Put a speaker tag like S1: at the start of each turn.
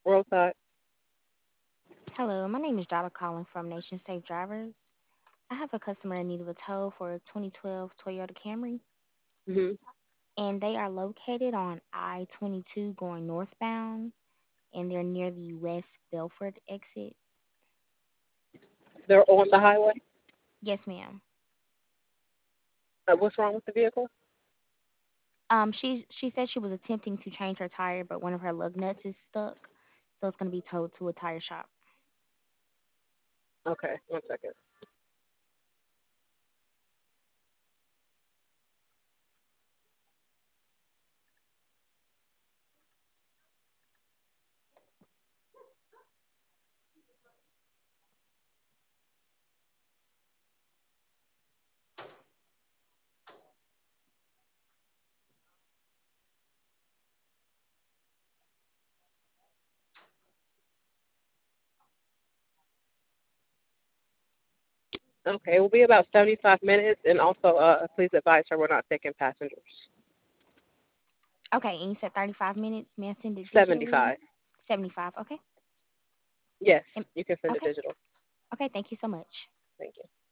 S1: Roadside.
S2: Hello, my name is Jada calling from Nation Safe Drivers. I have a customer in need of a tow for a 2012 Toyota Camry,
S1: Hmm.
S2: and they are located on I-22 going northbound, and they're near the West Belford exit.
S1: They're on the highway.
S2: Yes, ma'am.
S1: What's wrong with the vehicle?
S2: She said she was attempting to change her tire, but one of her lug nuts is stuck, so it's gonna be towed to a tire shop.
S1: Okay, one second. Okay, it will be about 75 minutes, and also, please advise her we're not taking passengers.
S2: Okay, and you said 35 minutes. May I send it digitally?
S1: 75.
S2: 75. Okay.
S1: Yes,
S2: Am-
S1: you can send it
S2: Okay.
S1: digital.
S2: Okay. Thank you so much.
S1: Thank you.